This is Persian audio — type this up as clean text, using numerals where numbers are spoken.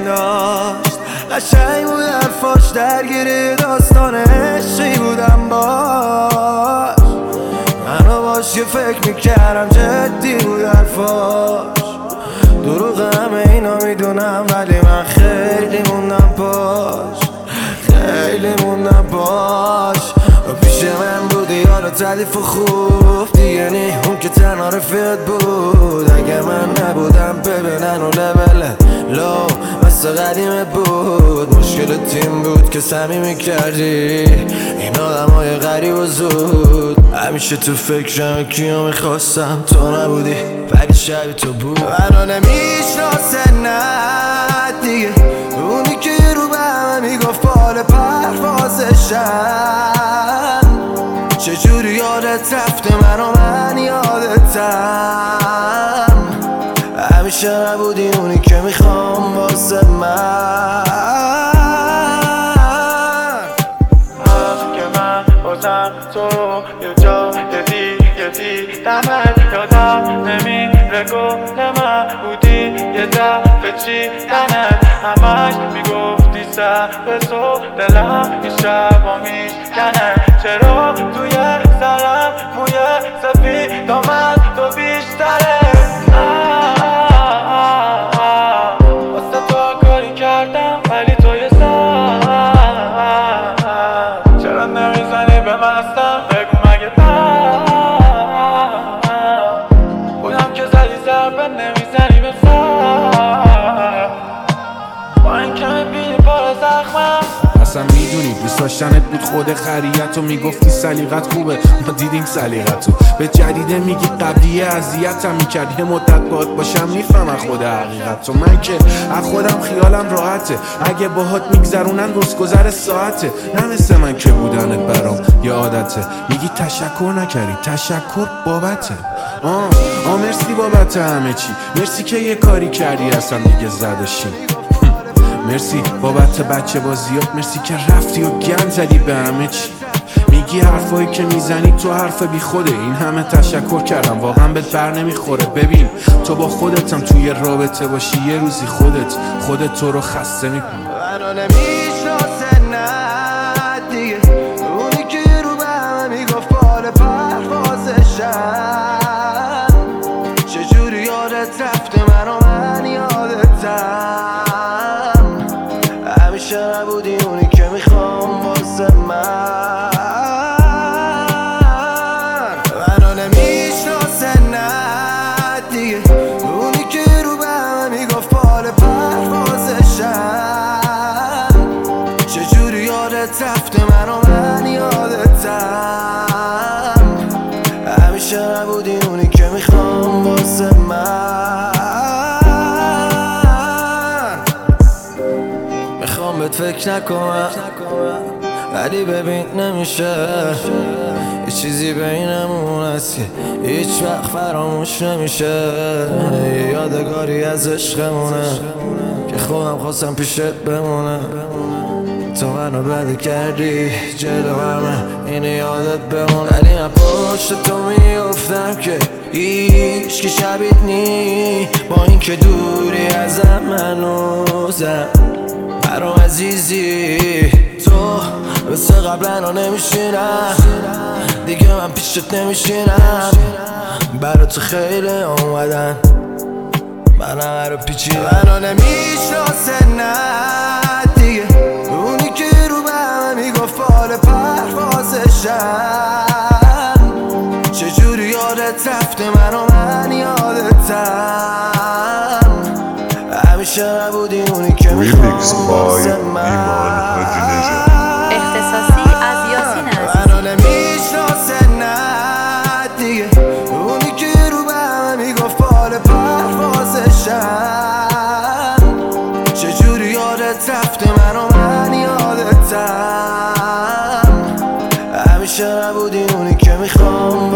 داشت. قشنگ بود حرفاش، درگیر داستان عشقی بودم باش. منو باش یه فکر میکردم جدی بود حرفاش. دروغ همه اینا میدونم ولی من خیلی موندم باش، خیلی موندم باش. پیش من بودی یارو تعریف و خوب دیگه نی، اون که تنها رفیقت بود. اگر من نبودم ببینن و لبله لو مثل قدیمت بود. مشکل تیم بود که صمیمی کردی این آدم های غریب و زود. همیشه تو فکرم کیو میخواستم، تو نبودی ولی شبی تو بود. منو نمیشناسه نه دیگه، اونی که رو به همه میگفت بال پروازشم. چجوری یادت رفته منو من یادتم. همیشه نبودی اونی که میخوام واسه من. که من بازم تو یه جا یه دیدمت یادم نمیره گل من بودی یه دفعه چیدنت. همش میگفتی سر به تو دلم این شبا میشکنه. چرا توی سرم موی سفید آمد تو بیشتره. واسه تو کاری کردم ولی تو یه سر. چرا نمیزنی به مستم بگو مگه بودم که زدی ضربه نمیزنی به سر. با این کمه بینی پار زخمم. اصلا میدونی دوست داشتنت بود خود خریت و میگفتی سلیقت خوبه، ما دیدیم سلیقتو. به جدیده میگی قبلیه اذیتم میکرد، یه مدت باهات باشم میفهمم خود حقیقت تو. من که از خودم خیالم راحته، اگه باهات میگذرونن روزگذر ساعته. نه مثل من که بودنت برام یه عادته. میگی تشکر نکردی، تشکر بابته. مرسی بابت همه چی، مرسی که یه کاری کردی اصلا دیگه زدشی. مرسی بابت بچه بازیات، مرسی که رفتی و گند زدی به همه چی. میگی حرفایی که میزنی تو حرف بی خوده، این همه تشکر کردم واقعا بهت بر نمیخوره. ببین تو با خودتم توی رابطه باشی یه روزی خودت تو رو خسته میکنه. منو نمیشناسه نه دیگه، اونی که رو به همه میگفت بال پروازشم. چجوری یادت رفته منو من یادتم. همیشه نبودی اونی که میخوام واسه من. منو نمیشناسه نه دیگه، اونی که رو به همه میگفت بال پروازشم. چجوری یادت رفته منو من یادتم. همیشه نبودی اونی که میخوام واسه من. میخوام بهت فکر نکنم ولی ببین نمیشه. یه چیزی بینمون هست که هیچ وقت فراموش نمیشه. یه یادگاری از عشقمونه که خودم خواستم پیشت بمونه. تو منو بده کردی جلو همه اینه یادت بمونه. ولی من پشت تو میافتم که هیچ که شبیت نی. با این که دوری ازم هنوزم برام عزیزی. تو مثل قبلا نمیشینم دیگه، من پیشت نمیشینم. برا تو خیلی اومدن من همه رو پیچیدم. منو نمیشناسه نه دیگه، اونی که رو به همه میگفت بال پروازشم. چجوری یادت رفته منو من یادتم. همیشه نبودی اونی که میخوام واسه من. اختصاصی از یاسین عزیزی. منو نمیشناسه نه دیگه، اونی که رو به همه میگفت بال پروازشم. چجوری یادت رفته منو من یادتم. همیشه نبودی اونی که میخوام